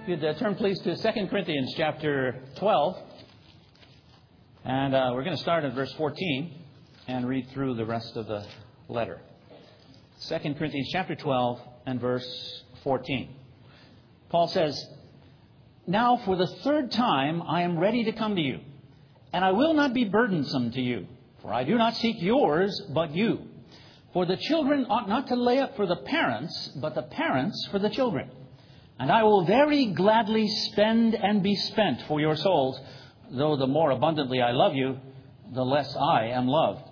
If you'd turn, please, to 2 Corinthians chapter 12. And we're going to start at verse 14 and read through the rest of the letter. 2 Corinthians chapter 12 and verse 14. Paul says, "Now for the third time I am ready to come to you, and I will not be burdensome to you, for I do not seek yours, but you. For the children ought not to lay up for the parents, but the parents for the children. And I will very gladly spend and be spent for your souls, though the more abundantly I love you, the less I am loved.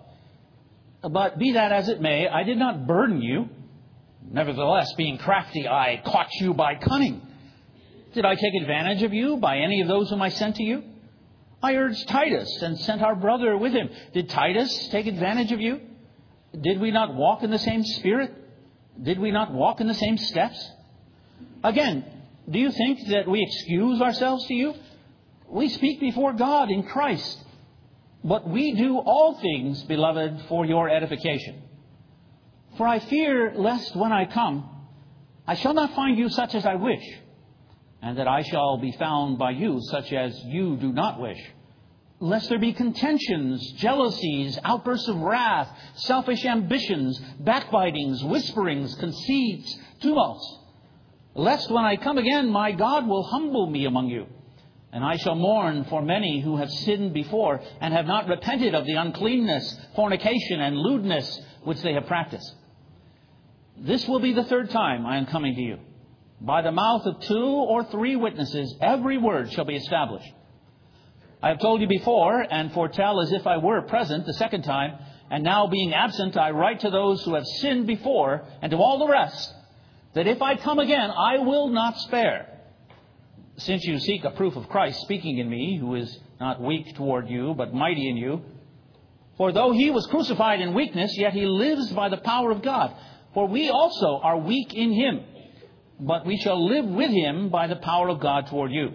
But be that as it may, I did not burden you. Nevertheless, being crafty, I caught you by cunning. Did I take advantage of you by any of those whom I sent to you? I urged Titus and sent our brother with him. Did Titus take advantage of you? Did we not walk in the same spirit? Did we not walk in the same steps? Again, do you think that we excuse ourselves to you? We speak before God in Christ. But we do all things, beloved, for your edification. For I fear lest when I come, I shall not find you such as I wish, and that I shall be found by you such as you do not wish. Lest there be contentions, jealousies, outbursts of wrath, selfish ambitions, backbitings, whisperings, conceits, tumults. Lest when I come again, my God will humble me among you, and I shall mourn for many who have sinned before and have not repented of the uncleanness, fornication, and lewdness which they have practiced. This will be the third time I am coming to you. By the mouth of 2 or 3 witnesses, every word shall be established. I have told you before, and foretell as if I were present the second time, and now being absent, I write to those who have sinned before, and to all the rest, that if I come again, I will not spare. Since you seek a proof of Christ speaking in me, who is not weak toward you, but mighty in you. For though he was crucified in weakness, yet he lives by the power of God. For we also are weak in him, but we shall live with him by the power of God toward you.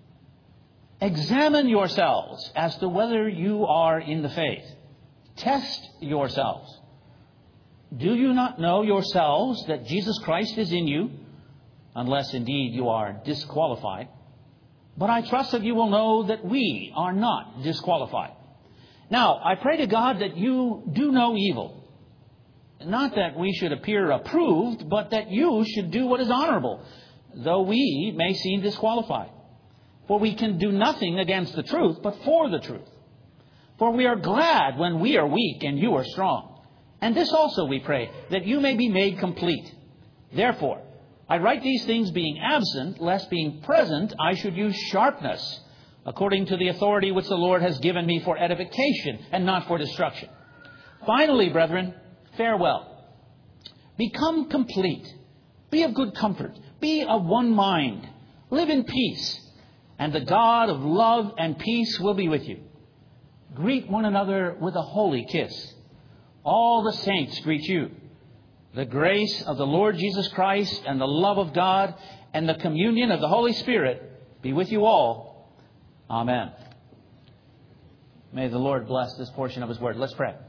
Examine yourselves as to whether you are in the faith. Test yourselves. Do you not know yourselves that Jesus Christ is in you, unless indeed you are disqualified? But I trust that you will know that we are not disqualified. Now, I pray to God that you do no evil. Not that we should appear approved, but that you should do what is honorable, though we may seem disqualified. For we can do nothing against the truth, but for the truth. For we are glad when we are weak and you are strong. And this also we pray, that you may be made complete. Therefore, I write these things being absent, lest being present I should use sharpness, according to the authority which the Lord has given me for edification and not for destruction. Finally, brethren, farewell. Become complete. Be of good comfort. Be of one mind. Live in peace. And the God of love and peace will be with you. Greet one another with a holy kiss. All the saints greet you. The grace of the Lord Jesus Christ and the love of God and the communion of the Holy Spirit be with you all. Amen. May the Lord bless this portion of His Word. Let's pray.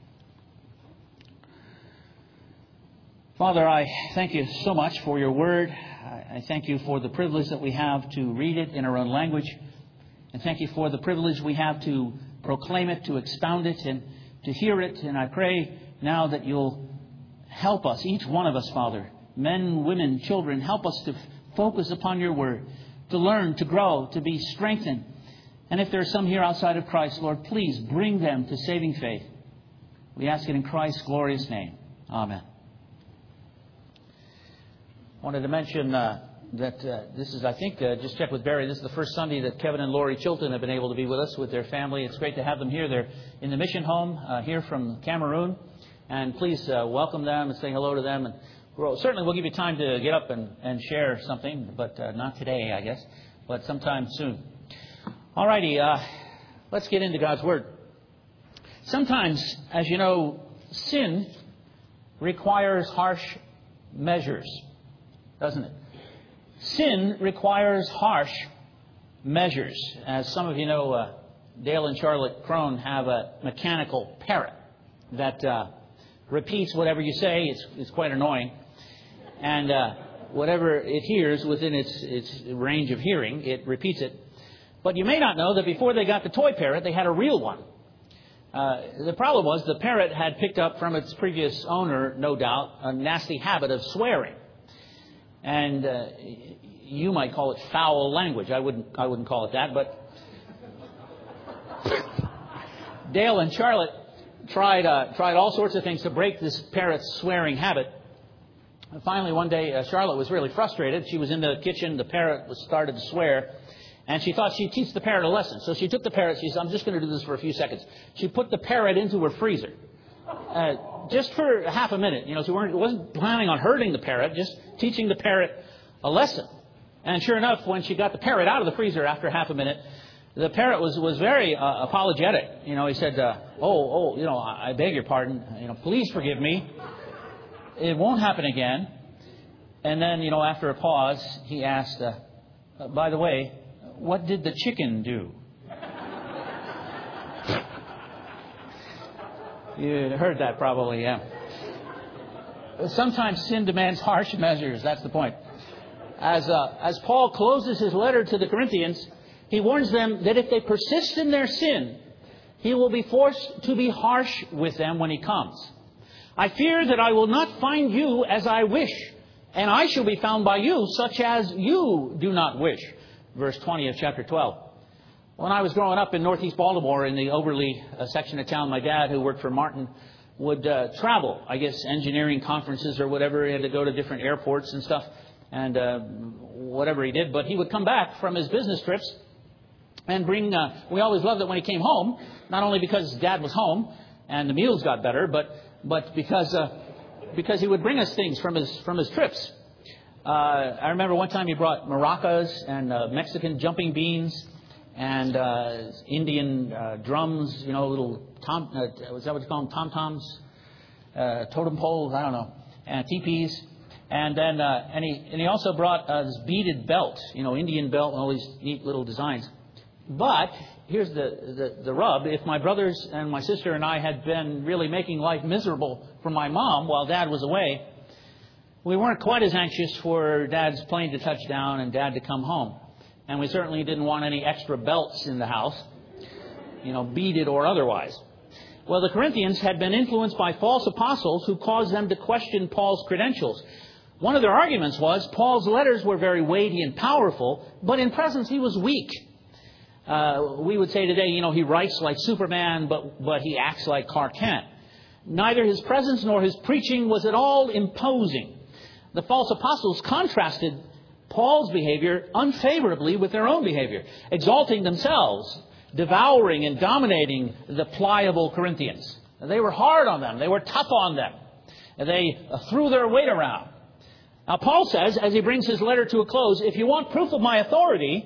Father, I thank you so much for your Word. I thank you for the privilege that we have to read it in our own language. And thank you for the privilege we have to proclaim it, to expound it, and to hear it. And I pray now that you'll help us, each one of us, Father, men, women, children, help us to focus upon your word, to learn, to grow, to be strengthened. And if there are some here outside of Christ, Lord, please bring them to saving faith. We ask it in Christ's glorious name. Amen. I wanted to mention that this is, I think, just check with Barry, this is the first Sunday that Kevin and Lori Chilton have been able to be with us with their family. It's great to have them here. They're in the mission home here from Cameroon. And please welcome them and say hello to them. And certainly we'll give you time to get up and share something, but not today, I guess, but sometime soon. All righty, let's get into God's Word. Sometimes, as you know, sin requires harsh measures, doesn't it? Sin requires harsh measures. As some of you know, Dale and Charlotte Crone have a mechanical parrot that repeats whatever you say. It's quite annoying. And whatever it hears within its range of hearing, it repeats it. But you may not know that before they got the toy parrot, they had a real one. The problem was the parrot had picked up from its previous owner, no doubt, a nasty habit of swearing. And you might call it foul language. I wouldn't call it that, but Dale and Charlotte tried all sorts of things to break this parrot's swearing habit. And finally, one day, Charlotte was really frustrated. She was in the kitchen. The parrot started to swear. And she thought she'd teach the parrot a lesson. So she took the parrot. She said, I'm just going to do this for a few seconds. She put the parrot into her freezer. Just for half a minute. She wasn't planning on hurting the parrot, just teaching the parrot a lesson. And sure enough, when she got the parrot out of the freezer after half a minute, the parrot was very apologetic. He said, I beg your pardon. Please forgive me. It won't happen again. And then, after a pause, he asked, by the way, what did the chicken do? You heard that probably, yeah. Sometimes sin demands harsh measures. That's the point. As Paul closes his letter to the Corinthians, he warns them that if they persist in their sin, he will be forced to be harsh with them when he comes. I fear that I will not find you as I wish, and I shall be found by you such as you do not wish. Verse 20 of chapter 12. When I was growing up in northeast Baltimore in the Overly section of town, my dad, who worked for Martin, would travel, engineering conferences or whatever. He had to go to different airports and stuff and whatever he did. But he would come back from his business trips and bring... we always loved it when he came home, not only because Dad was home and the meals got better, but because he would bring us things from his trips. I remember one time he brought maracas and Mexican jumping beans and Indian drums, little was that what you call them? Tom-toms, totem poles, I don't know, and teepees. And then he also brought this beaded belt, Indian belt and all these neat little designs. But here's the rub. If my brothers and my sister and I had been really making life miserable for my mom while Dad was away, we weren't quite as anxious for Dad's plane to touch down and Dad to come home. And we certainly didn't want any extra belts in the house, beaded or otherwise. Well, the Corinthians had been influenced by false apostles who caused them to question Paul's credentials. One of their arguments was Paul's letters were very weighty and powerful, but in presence he was weak. We would say today, he writes like Superman, but he acts like Clark Kent. Neither his presence nor his preaching was at all imposing. The false apostles contrasted Paul's behavior unfavorably with their own behavior, exalting themselves, devouring and dominating the pliable Corinthians. They were hard on them. They were tough on them. They threw their weight around. Now, Paul says, as he brings his letter to a close, if you want proof of my authority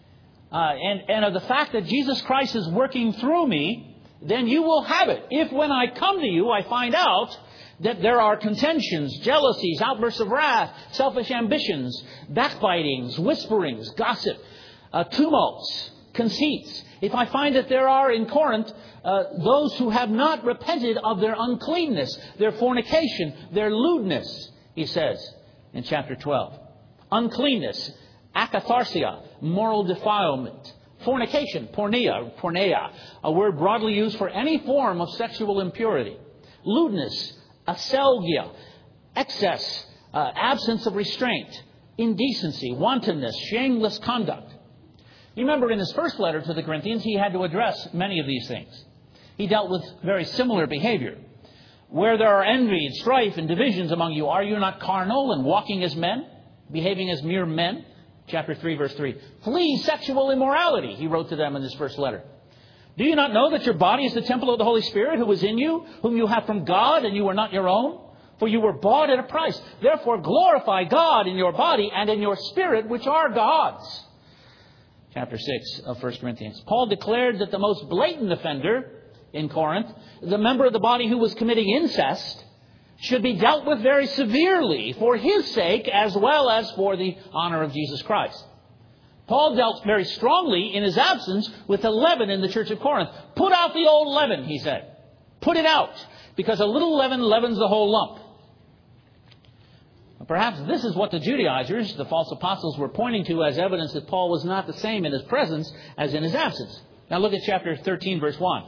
and of the fact that Jesus Christ is working through me, then you will have it. If when I come to you, I find out that there are contentions, jealousies, outbursts of wrath, selfish ambitions, backbitings, whisperings, gossip, tumults, conceits. If I find that there are in Corinth those who have not repented of their uncleanness, their fornication, their lewdness, he says in chapter 12. Uncleanness, akatharsia, moral defilement. Fornication, porneia, a word broadly used for any form of sexual impurity. Lewdness, aselgia, excess, absence of restraint, indecency, wantonness, shameless conduct. You remember in his first letter to the Corinthians, he had to address many of these things. He dealt with very similar behavior. Where there are envy and strife and divisions among you, are you not carnal and walking as men, behaving as mere men? Chapter 3, verse 3. Flee sexual immorality, he wrote to them in his first letter. Do you not know that your body is the temple of the Holy Spirit who is in you, whom you have from God, and you are not your own? For you were bought at a price. Therefore glorify God in your body and in your spirit, which are God's. Chapter 6 of 1 Corinthians. Paul declared that the most blatant offender in Corinth, the member of the body who was committing incest, should be dealt with very severely for his sake as well as for the honor of Jesus Christ. Paul dealt very strongly in his absence with the leaven in the church of Corinth. Put out the old leaven, he said. Put it out, because a little leaven leavens the whole lump. Perhaps this is what the Judaizers, the false apostles, were pointing to as evidence that Paul was not the same in his presence as in his absence. Now look at chapter 13, verse 1.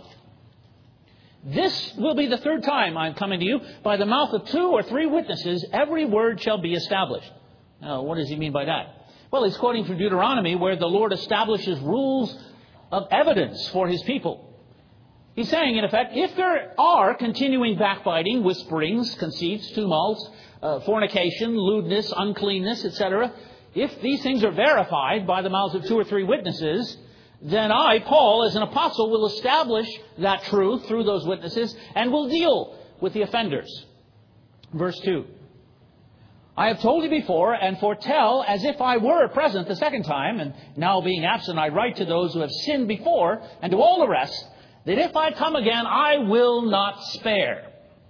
This will be the third time I am coming to you. By the mouth of 2 or 3 witnesses, every word shall be established. Now, what does he mean by that? Well, he's quoting from Deuteronomy, where the Lord establishes rules of evidence for his people. He's saying, in effect, if there are continuing backbiting, whisperings, conceits, tumults, fornication, lewdness, uncleanness, etc., if these things are verified by the mouths of 2 or 3 witnesses, then I, Paul, as an apostle, will establish that truth through those witnesses and will deal with the offenders. Verse 2. I have told you before and foretell as if I were present the second time, and now being absent I write to those who have sinned before and to all the rest, that if I come again I will not spare.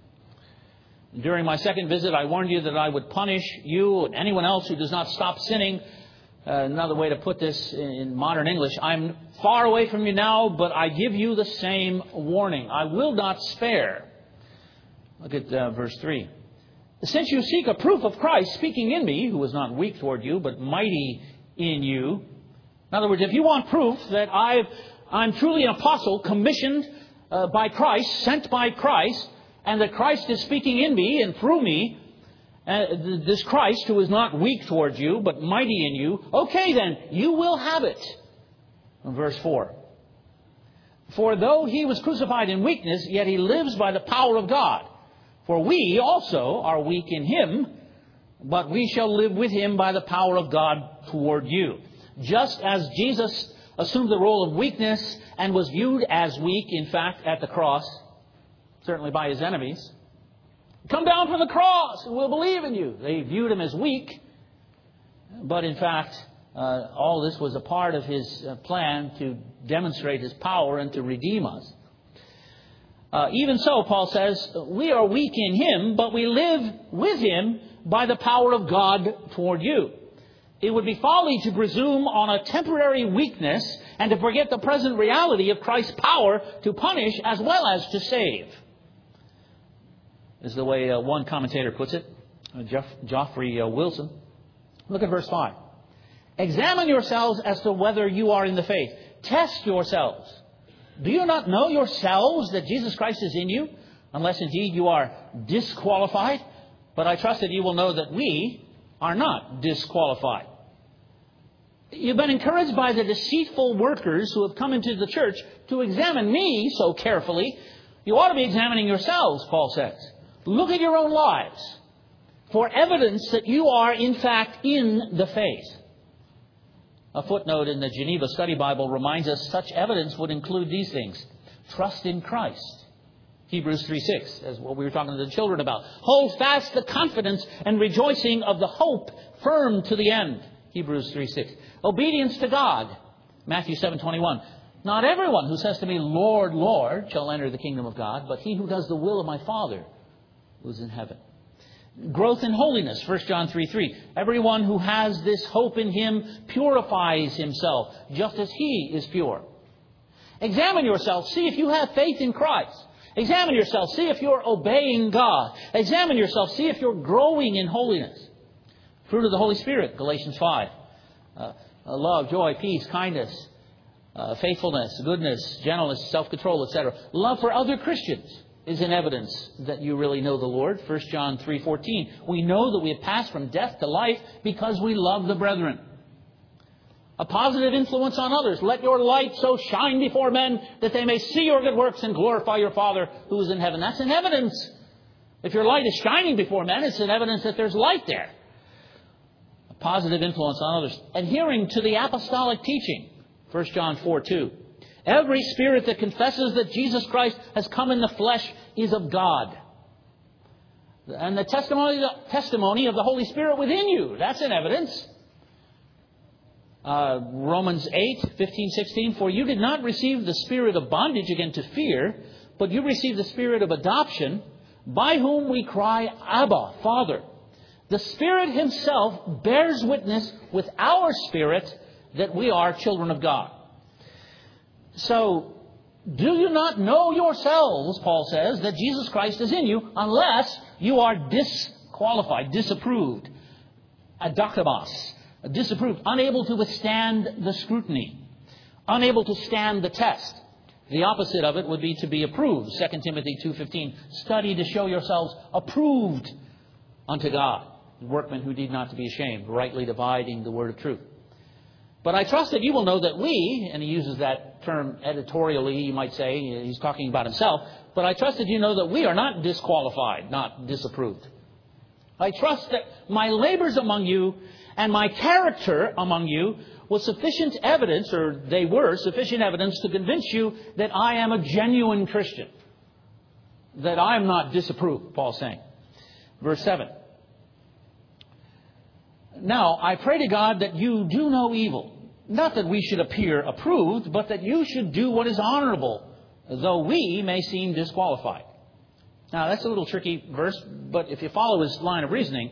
During my second visit I warned you that I would punish you and anyone else who does not stop sinning. Another way to put this in modern English, I'm far away from you now, but I give you the same warning. I will not spare. Look at verse 3. Since you seek a proof of Christ speaking in me, who is not weak toward you, but mighty in you. In other words, if you want proof that I'm truly an apostle, commissioned by Christ, sent by Christ, and that Christ is speaking in me and through me, this Christ who is not weak towards you, but mighty in you, okay then, you will have it. Verse 4. For though he was crucified in weakness, yet he lives by the power of God. For we also are weak in him, but we shall live with him by the power of God toward you. Just as Jesus assumed the role of weakness and was viewed as weak, in fact, at the cross, certainly by his enemies. Come down from the cross and we'll believe in you. They viewed him as weak. But in fact, all this was a part of his plan to demonstrate his power and to redeem us. Even so, Paul says, we are weak in him, but we live with him by the power of God toward you. It would be folly to presume on a temporary weakness and to forget the present reality of Christ's power to punish as well as to save. This is the way one commentator puts it, Geoffrey Wilson. Look at verse 5. Examine yourselves as to whether you are in the faith. Test yourselves. Do you not know yourselves that Jesus Christ is in you? Unless indeed you are disqualified. But I trust that you will know that we are not disqualified. You've been encouraged by the deceitful workers who have come into the church to examine me so carefully. You ought to be examining yourselves, Paul says. Look at your own lives for evidence that you are in fact in the faith. A footnote in the Geneva Study Bible reminds us such evidence would include these things. Trust in Christ. Hebrews 3:6, as what we were talking to the children about. Hold fast the confidence and rejoicing of the hope firm to the end. Hebrews 3:6. Obedience to God. Matthew 7:21. Not everyone who says to me, Lord, Lord, shall enter the kingdom of God, but he who does the will of my Father who is in heaven. Growth in holiness, 1 John 3:3. Everyone who has this hope in him purifies himself, just as he is pure. Examine yourself, see if you have faith in Christ. Examine yourself, see if you're obeying God. Examine yourself, see if you're growing in holiness. Fruit of the Holy Spirit, Galatians 5. Love, joy, peace, kindness, faithfulness, goodness, gentleness, self-control, etc. Love for other Christians is an evidence that you really know the Lord. 1 John 3:14. We know that we have passed from death to life because we love the brethren. A positive influence on others. Let your light so shine before men that they may see your good works and glorify your Father who is in heaven. That's an evidence. If your light is shining before men, it's an evidence that there's light there. A positive influence on others. Adhering to the apostolic teaching. 1 John 4:2. Every spirit that confesses that Jesus Christ has come in the flesh is of God. And the testimony of the Holy Spirit within you, that's an evidence. Romans 8:15-16. For you did not receive the spirit of bondage again to fear, but you received the spirit of adoption, by whom we cry, Abba, Father. The Spirit himself bears witness with our spirit that we are children of God. So, do you not know yourselves, Paul says, that Jesus Christ is in you, unless you are disqualified, disapproved adokimos, disapproved, unable to withstand the scrutiny, unable to stand the test. The opposite of it would be to be approved. 2 Timothy 2:15, study to show yourselves approved unto God, workmen who need not to be ashamed, rightly dividing the word of truth. But I trust that you will know that we, and he uses that term editorially, you might say, he's talking about himself, but I trust that you know that we are not disqualified, not disapproved. I trust that my labors among you and my character among you was sufficient evidence, or they were sufficient evidence to convince you that I am a genuine Christian, that I am not disapproved, Paul's saying. Verse 7. Now, I pray to God that you do no evil. Not that we should appear approved, but that you should do what is honorable, though we may seem disqualified. Now, that's a little tricky verse, but if you follow his line of reasoning,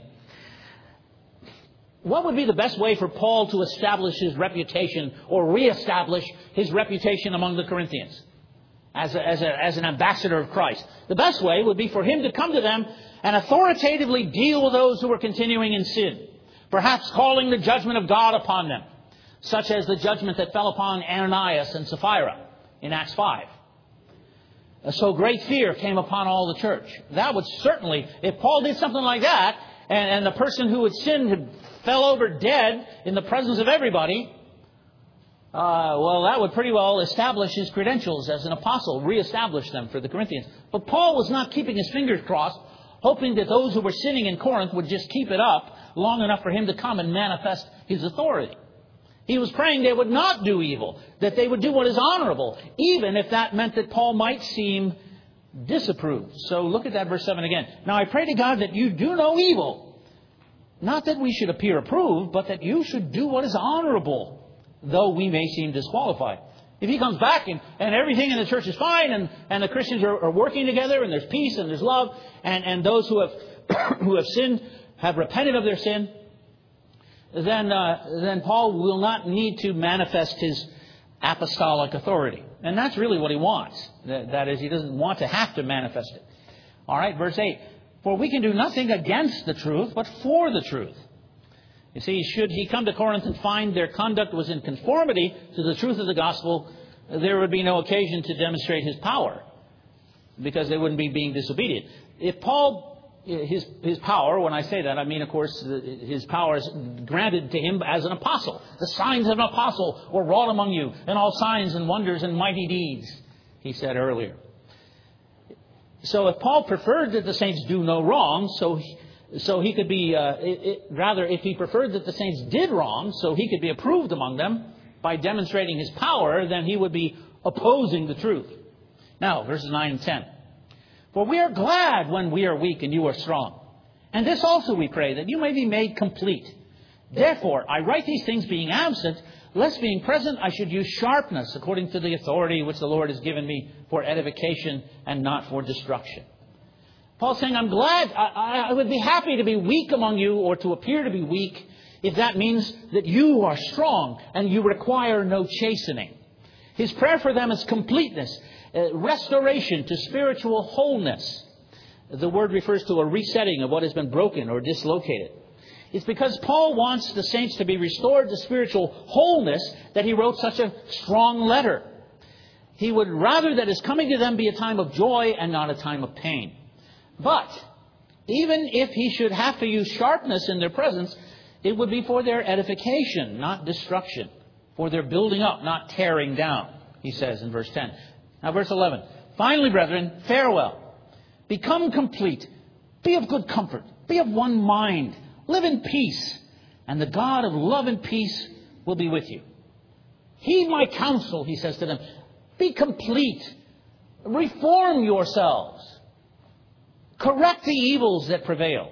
what would be the best way for Paul to establish his reputation or reestablish his reputation among the Corinthians as an ambassador of Christ? The best way would be for him to come to them and authoritatively deal with those who were continuing in sin, perhaps calling the judgment of God upon them, such as the judgment that fell upon Ananias and Sapphira in Acts 5. So great fear came upon all the church. That would certainly, if Paul did something like that, and the person who had sinned had fell over dead in the presence of everybody, well, that would pretty well establish his credentials as an apostle, reestablish them for the Corinthians. But Paul was not keeping his fingers crossed, hoping that those who were sinning in Corinth would just keep it up long enough for him to come and manifest his authority. He was praying they would not do evil, that they would do what is honorable, even if that meant that Paul might seem disapproved. So look at that verse 7 again. Now I pray to God that you do no evil, not that we should appear approved, but that you should do what is honorable, though we may seem disqualified. If he comes back and everything in the church is fine, and the Christians are working together, and there's peace and there's love, and those who have sinned have repented of their sin, then Paul will not need to manifest his apostolic authority. And that's really what he wants. That is, he doesn't want to have to manifest it. All right, verse 8. For we can do nothing against the truth, but for the truth. You see, should he come to Corinth and find their conduct was in conformity to the truth of the gospel, there would be no occasion to demonstrate his power, because they wouldn't be being disobedient. If Paul, his power, when I say that, I mean, of course, his power is granted to him as an apostle. The signs of an apostle were wrought among you, and all signs and wonders and mighty deeds, he said earlier. So if Paul preferred that the saints do no wrong, so he could be, rather, if he preferred that the saints did wrong, so he could be approved among them by demonstrating his power, then he would be opposing the truth. Now, verses 9 and 10. For we are glad when we are weak and you are strong. And this also we pray, that you may be made complete. Therefore, I write these things being absent, lest being present I should use sharpness according to the authority which the Lord has given me for edification and not for destruction. Paul's saying, I'm glad, I would be happy to be weak among you, or to appear to be weak, if that means that you are strong and you require no chastening. His prayer for them is completeness, restoration to spiritual wholeness. The word refers to a resetting of what has been broken or dislocated. It's because Paul wants the saints to be restored to spiritual wholeness that he wrote such a strong letter. He would rather that his coming to them be a time of joy and not a time of pain. But even if he should have to use sharpness in their presence, it would be for their edification, not destruction. For their building up, not tearing down, he says in verse 10. Now verse 11. Finally, brethren, farewell. Become complete. Be of good comfort. Be of one mind. Live in peace. And the God of love and peace will be with you. Heed my counsel, he says to them. Be complete. Reform yourselves. Correct the evils that prevail.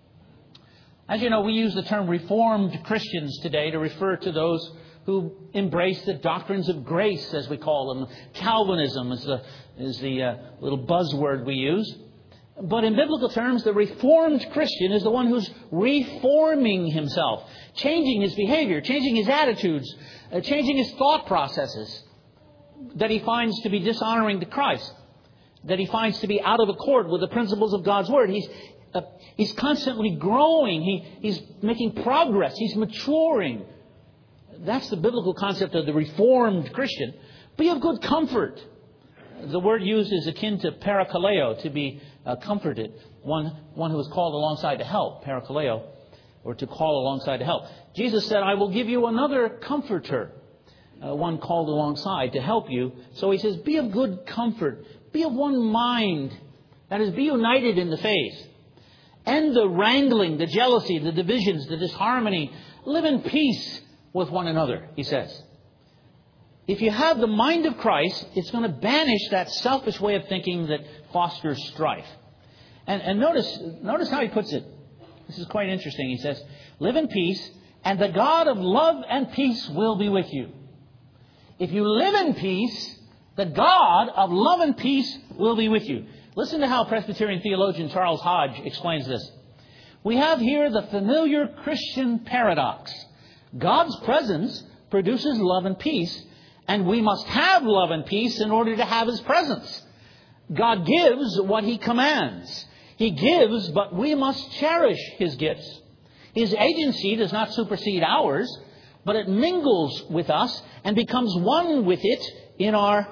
As you know, we use the term Reformed Christians today to refer to those who embrace the doctrines of grace, as we call them. Calvinism is the little buzzword we use. But in biblical terms, the Reformed Christian is the one who's reforming himself, changing his behavior, changing his attitudes, changing his thought processes that he finds to be dishonoring to Christ, that he finds to be out of accord with the principles of God's Word. he's constantly growing. He's making progress. He's maturing. That's the biblical concept of the Reformed Christian. Be of good comfort. The word used is akin to parakaleo, to be comforted. One who is called alongside to help, parakaleo, or to call alongside to help. Jesus said, I will give you another comforter, one called alongside to help you. So he says, be of good comfort. Be of one mind. That is, be united in the faith. End the wrangling, the jealousy, the divisions, the disharmony. Live in peace with one another, he says. If you have the mind of Christ, it's going to banish that selfish way of thinking that fosters strife. And notice how he puts it. This is quite interesting. He says, live in peace, and the God of love and peace will be with you. If you live in peace, the God of love and peace will be with you. Listen to how Presbyterian theologian Charles Hodge explains this. We have here the familiar Christian paradox. God's presence produces love and peace, and we must have love and peace in order to have His presence. God gives what He commands. He gives, but we must cherish His gifts. His agency does not supersede ours, but it mingles with us and becomes one with it in our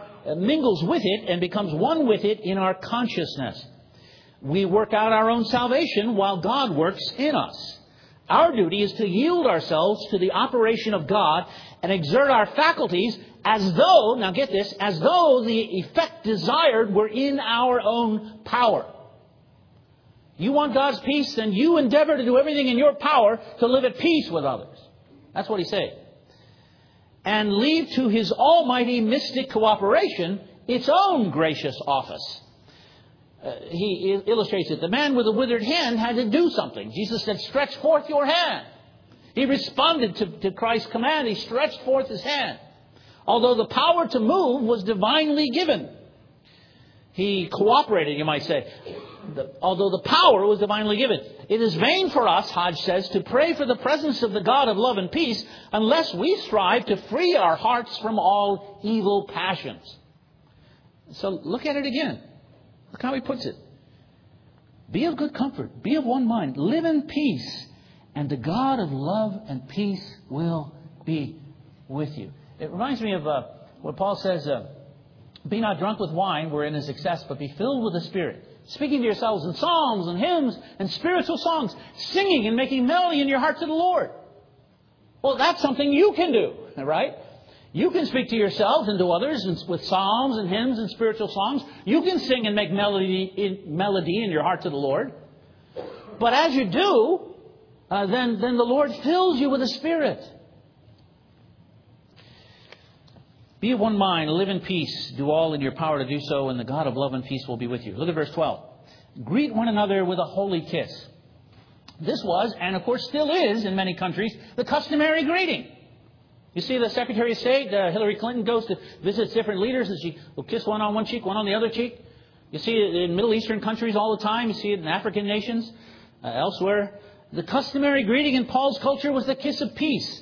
consciousness. We work out our own salvation while God works in us. Our duty is to yield ourselves to the operation of God and exert our faculties as though, now get this, as though the effect desired were in our own power. You want God's peace, then you endeavor to do everything in your power to live at peace with others. That's what he's saying. And leave to His almighty mystic cooperation its own gracious office. He illustrates it. The man with the withered hand had to do something. Jesus said, stretch forth your hand. He responded to Christ's command. He stretched forth his hand. Although the power to move was divinely given. He cooperated, you might say. Although the power was divinely given. It is vain for us, Hodge says, to pray for the presence of the God of love and peace unless we strive to free our hearts from all evil passions. So look at it again. Look how he puts it. Be of good comfort. Be of one mind. Live in peace. And the God of love and peace will be with you. It reminds me of what Paul says, be not drunk with wine wherein is excess, but be filled with the Spirit. Speaking to yourselves in psalms and hymns and spiritual songs, singing and making melody in your heart to the Lord. Well, that's something you can do, right? You can speak to yourselves and to others with psalms and hymns and spiritual songs. You can sing and make melody in your heart to the Lord. But as you do, then the Lord fills you with the Spirit. Be of one mind, live in peace, do all in your power to do so, and the God of love and peace will be with you. Look at verse 12. Greet one another with a holy kiss. This was, and of course still is in many countries, the customary greeting. You see the Secretary of State, Hillary Clinton, goes to visit different leaders and she will kiss one on one cheek, one on the other cheek. You see it in Middle Eastern countries all the time. You see it in African nations, elsewhere. The customary greeting in Paul's culture was the kiss of peace.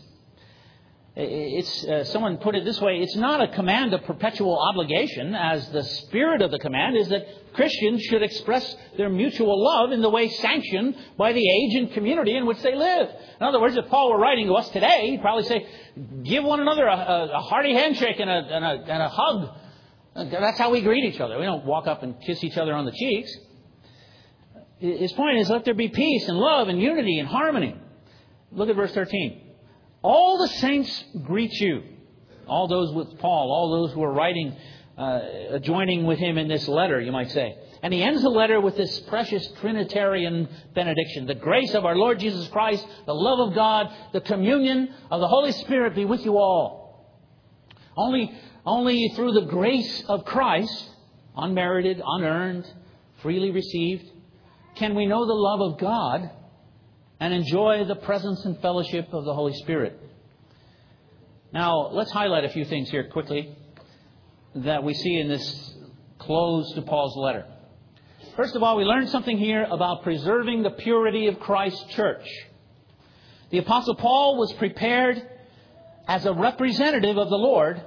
It's someone put it this way, it's not a command of perpetual obligation, as the spirit of the command is that Christians should express their mutual love in the way sanctioned by the age and community in which they live. In other words, if Paul were writing to us today, he'd probably say, give one another a hearty handshake and a hug. That's how we greet each other. We don't walk up and kiss each other on the cheeks. His point is, let there be peace and love and unity and harmony. Look at verse 13. All the saints greet you. All those with Paul, all those who are writing, joining with him in this letter, you might say. And he ends the letter with this precious Trinitarian benediction. The grace of our Lord Jesus Christ, the love of God, the communion of the Holy Spirit be with you all. Only through the grace of Christ, unmerited, unearned, freely received, can we know the love of God and enjoy the presence and fellowship of the Holy Spirit. Now, let's highlight a few things here quickly that we see in this close to Paul's letter. First of all, we learn something here about preserving the purity of Christ's church. The Apostle Paul was prepared as a representative of the Lord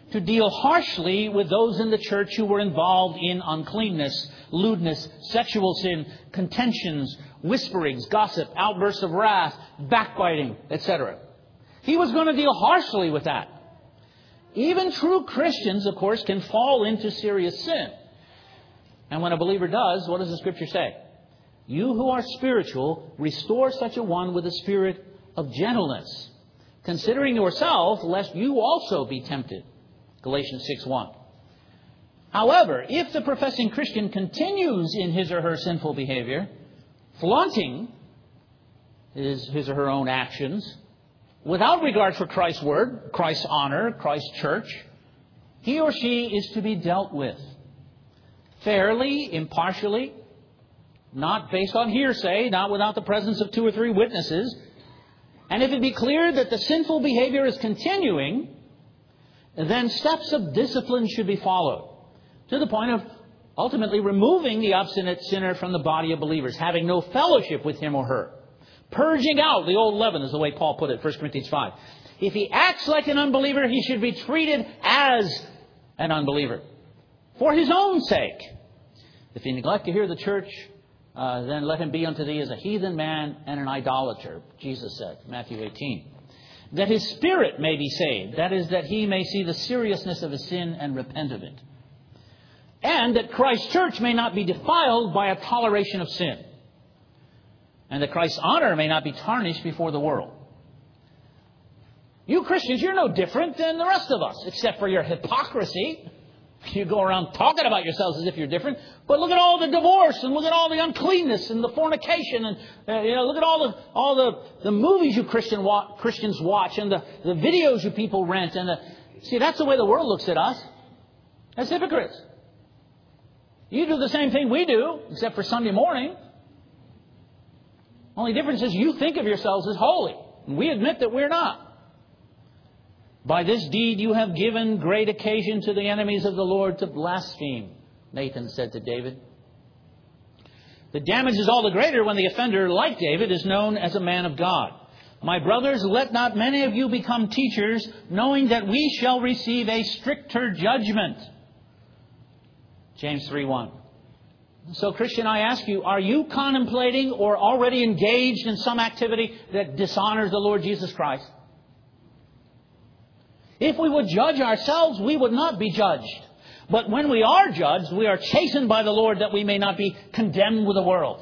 to deal harshly with those in the church who were involved in uncleanness, lewdness, sexual sin, contentions, whisperings, gossip, outbursts of wrath, backbiting, etc. He was going to deal harshly with that. Even true Christians, of course, can fall into serious sin. And when a believer does, what does the Scripture say? You who are spiritual, restore such a one with a spirit of gentleness, considering yourself, lest you also be tempted. Galatians 6:1. However, if the professing Christian continues in his or her sinful behavior, flaunting his or her own actions, without regard for Christ's word, Christ's honor, Christ's church, he or she is to be dealt with fairly, impartially, not based on hearsay, not without the presence of 2 or 3 witnesses. And if it be clear that the sinful behavior is continuing, then steps of discipline should be followed, to the point of ultimately removing the obstinate sinner from the body of believers, having no fellowship with him or her. Purging out the old leaven is the way Paul put it, 1 Corinthians 5. If he acts like an unbeliever, he should be treated as an unbeliever, for his own sake. If he neglect to hear the church, then let him be unto thee as a heathen man and an idolater, Jesus said, Matthew 18. That his spirit may be saved. That is, that he may see the seriousness of his sin and repent of it. And that Christ's church may not be defiled by a toleration of sin. And that Christ's honor may not be tarnished before the world. You Christians, you're no different than the rest of us, except for your hypocrisy. You go around talking about yourselves as if you're different. But look at all the divorce, and look at all the uncleanness and the fornication, and look at all the movies you Christians watch, and the videos you people rent. See, that's the way the world looks at us, as hypocrites. You do the same thing we do, except for Sunday morning. Only difference is you think of yourselves as holy, and we admit that we're not. By this deed you have given great occasion to the enemies of the Lord to blaspheme, Nathan said to David. The damage is all the greater when the offender, like David, is known as a man of God. My brothers, let not many of you become teachers, knowing that we shall receive a stricter judgment. James 3:1. So, Christian, I ask you, are you contemplating or already engaged in some activity that dishonors the Lord Jesus Christ? If we would judge ourselves, we would not be judged. But when we are judged, we are chastened by the Lord that we may not be condemned with the world.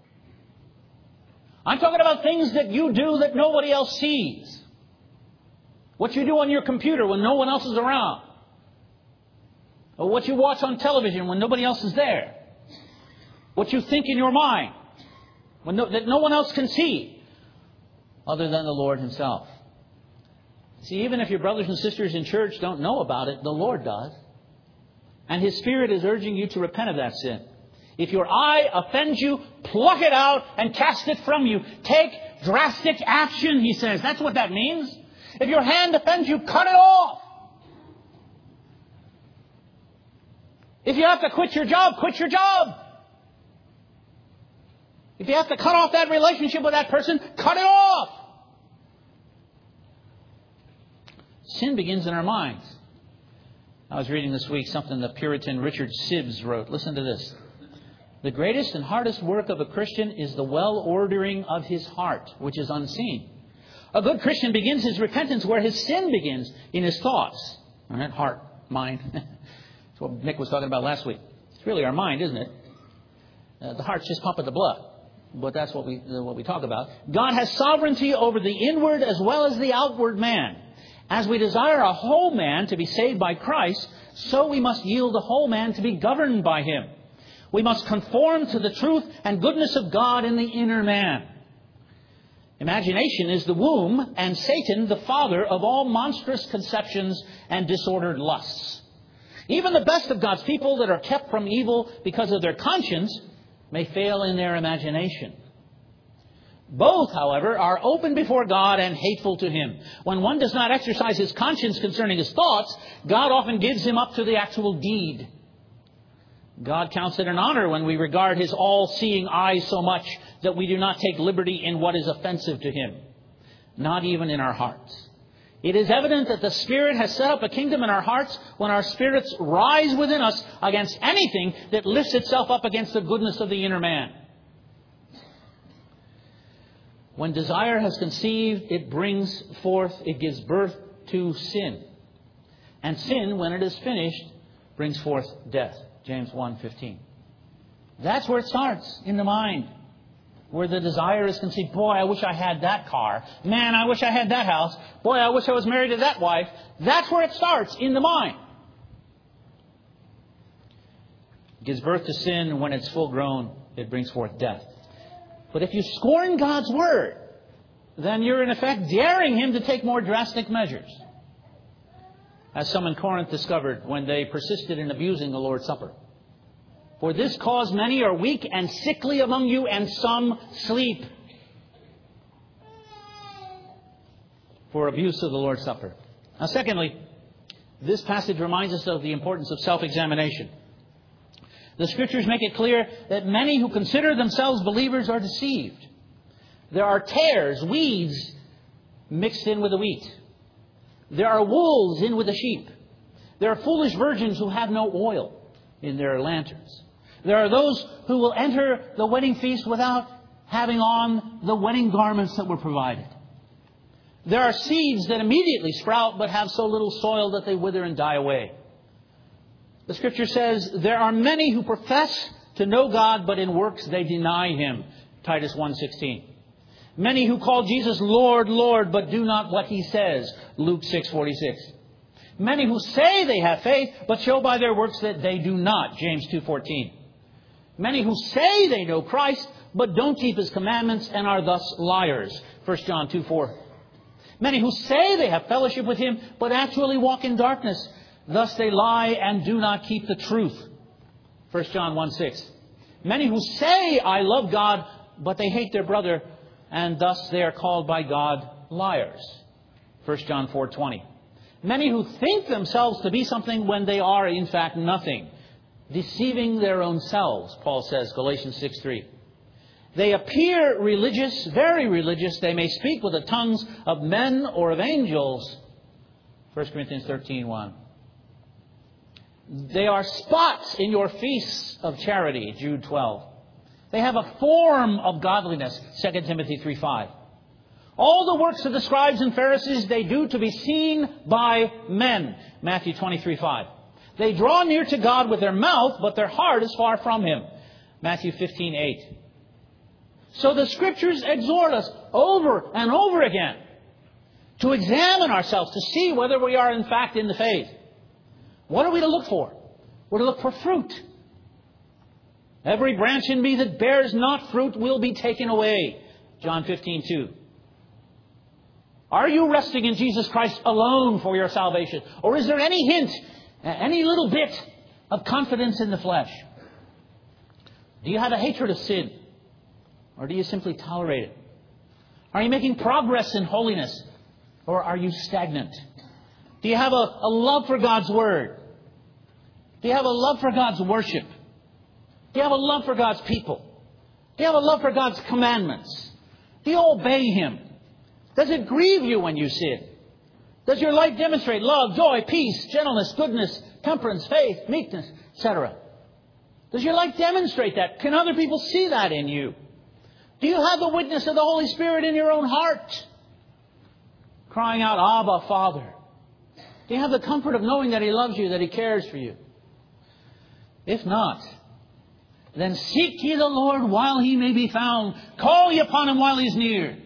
I'm talking about things that you do that nobody else sees. What you do on your computer when no one else is around. Or what you watch on television when nobody else is there. What you think in your mind that no one else can see other than the Lord Himself. See, even if your brothers and sisters in church don't know about it, the Lord does. And His Spirit is urging you to repent of that sin. If your eye offends you, pluck it out and cast it from you. Take drastic action, He says. That's what that means. If your hand offends you, cut it off. If you have to quit your job, quit your job. If you have to cut off that relationship with that person, cut it off. Sin begins in our minds. I was reading this week something the Puritan Richard Sibbes wrote. Listen to this. The greatest and hardest work of a Christian is the well-ordering of his heart, which is unseen. A good Christian begins his repentance where his sin begins, in his thoughts. All right, heart, mind. That's what Nick was talking about last week. It's really our mind, isn't it? The heart's just pumping the blood. But that's what we talk about. God has sovereignty over the inward as well as the outward man. As we desire a whole man to be saved by Christ, so we must yield the whole man to be governed by Him. We must conform to the truth and goodness of God in the inner man. Imagination is the womb, and Satan the father of all monstrous conceptions and disordered lusts. Even the best of God's people that are kept from evil because of their conscience may fail in their imagination. Both, however, are open before God and hateful to Him. When one does not exercise his conscience concerning his thoughts, God often gives him up to the actual deed. God counts it an honor when we regard His all-seeing eyes so much that we do not take liberty in what is offensive to Him, not even in our hearts. It is evident that the Spirit has set up a kingdom in our hearts when our spirits rise within us against anything that lifts itself up against the goodness of the inner man. When desire has conceived, it gives birth to sin. And sin, when it is finished, brings forth death. James 1:15. That's where it starts, in the mind. Where the desire is conceived. Boy, I wish I had that car. Man, I wish I had that house. Boy, I wish I was married to that wife. That's where it starts, in the mind. It gives birth to sin, and when it's full grown, it brings forth death. But if you scorn God's Word, then you're in effect daring Him to take more drastic measures. As some in Corinth discovered when they persisted in abusing the Lord's Supper. For this cause many are weak and sickly among you, and some sleep. For abuse of the Lord's Supper. Now, secondly, this passage reminds us of the importance of self-examination. The Scriptures make it clear that many who consider themselves believers are deceived. There are tares, weeds, mixed in with the wheat. There are wolves in with the sheep. There are foolish virgins who have no oil in their lanterns. There are those who will enter the wedding feast without having on the wedding garments that were provided. There are seeds that immediately sprout but have so little soil that they wither and die away. The Scripture says there are many who profess to know God, but in works they deny Him. Titus 1:16. Many who call Jesus Lord, Lord, but do not what He says. Luke 6:46. Many who say they have faith, but show by their works that they do not. James 2:14. Many who say they know Christ, but don't keep His commandments and are thus liars. 1 John 2:4. Many who say they have fellowship with Him, but actually walk in darkness. Thus they lie and do not keep the truth. 1 John 1:6. Many who say, I love God, but they hate their brother, and thus they are called by God liars. 1 John 4:20. Many who think themselves to be something when they are in fact nothing, deceiving their own selves, Paul says, Galatians 6:3. They appear religious, very religious. They may speak with the tongues of men or of angels. 1 Corinthians 13:1. They are spots in your feasts of charity, Jude 12. They have a form of godliness, 2 Timothy 3:5. All the works of the scribes and Pharisees they do to be seen by men, Matthew 23:5. They draw near to God with their mouth, but their heart is far from Him, Matthew 15:8. So the Scriptures exhort us over and over again to examine ourselves, to see whether we are in fact in the faith. What are we to look for? We're to look for fruit. Every branch in me that bears not fruit will be taken away. John 15:2. Are you resting in Jesus Christ alone for your salvation? Or is there any hint, any little bit of confidence in the flesh? Do you have a hatred of sin? Or do you simply tolerate it? Are you making progress in holiness? Or are you stagnant? Do you have a love for God's Word? Do you have a love for God's worship? Do you have a love for God's people? Do you have a love for God's commandments? Do you obey Him? Does it grieve you when you sin? Does your life demonstrate love, joy, peace, gentleness, goodness, temperance, faith, meekness, etc.? Does your life demonstrate that? Can other people see that in you? Do you have the witness of the Holy Spirit in your own heart? Crying out, Abba, Father. Do you have the comfort of knowing that He loves you, that He cares for you? If not, then seek ye the Lord while He may be found. Call ye upon Him while He's near.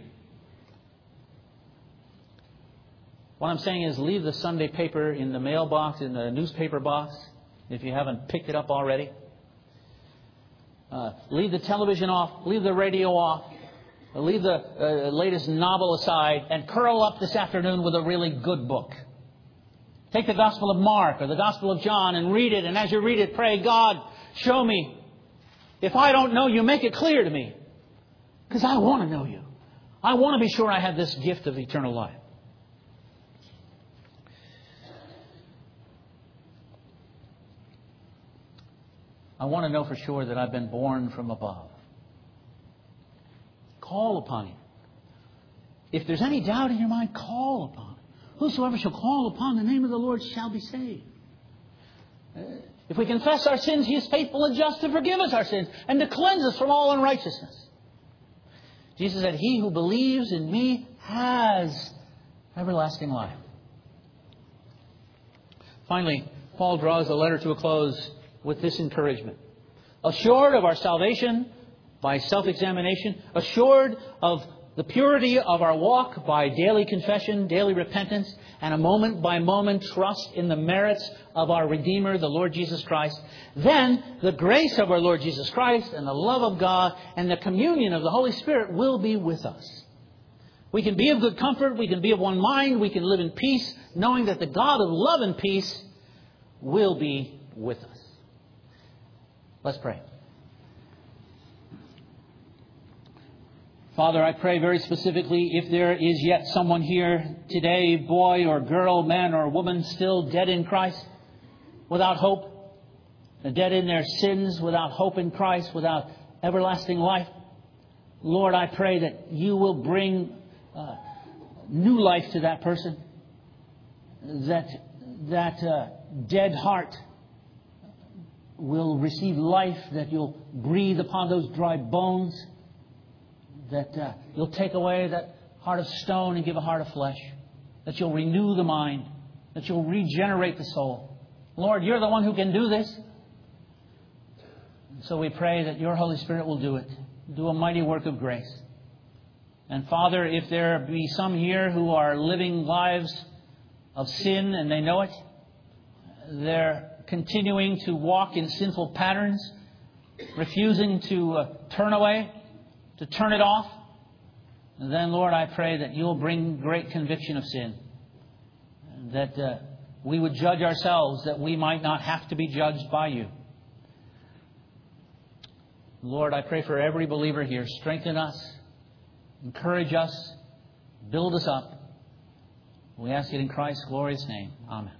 What I'm saying is leave the Sunday paper in the mailbox, in the newspaper box, if you haven't picked it up already. Leave the television off. Leave the radio off. Leave the latest novel aside and curl up this afternoon with a really good book. Take the Gospel of Mark or the Gospel of John and read it. And as you read it, pray, God, show me. If I don't know you, make it clear to me. Because I want to know you. I want to be sure I have this gift of eternal life. I want to know for sure that I've been born from above. Call upon Him. If there's any doubt in your mind, call upon Him. whosoever shall call upon the name of the Lord shall be saved. If we confess our sins, He is faithful and just to forgive us our sins and to cleanse us from all unrighteousness. Jesus said, he who believes in me has everlasting life. Finally, Paul draws the letter to a close with this encouragement. Assured of our salvation by self-examination, assured of the purity of our walk by daily confession, daily repentance, and a moment-by-moment trust in the merits of our Redeemer, the Lord Jesus Christ, then the grace of our Lord Jesus Christ and the love of God and the communion of the Holy Spirit will be with us. We can be of good comfort, we can be of one mind, we can live in peace, knowing that the God of love and peace will be with us. Let's pray. Father, I pray very specifically, if there is yet someone here today, boy or girl, man or woman, still dead in Christ, without hope, dead in their sins, without hope in Christ, without everlasting life, Lord, I pray that you will bring new life to that person, that dead heart will receive life, that you'll breathe upon those dry bones, that you'll take away that heart of stone and give a heart of flesh, that you'll renew the mind, that you'll regenerate the soul. Lord, you're the one who can do this. So we pray that your Holy Spirit will do it, do a mighty work of grace. And Father, if there be some here who are living lives of sin and they know it, they're continuing to walk in sinful patterns, refusing to turn away, to turn it off, then, Lord, I pray that you'll bring great conviction of sin, that we would judge ourselves, that we might not have to be judged by you. Lord, I pray for every believer here. Strengthen us, encourage us, build us up. We ask it in Christ's glorious name. Amen.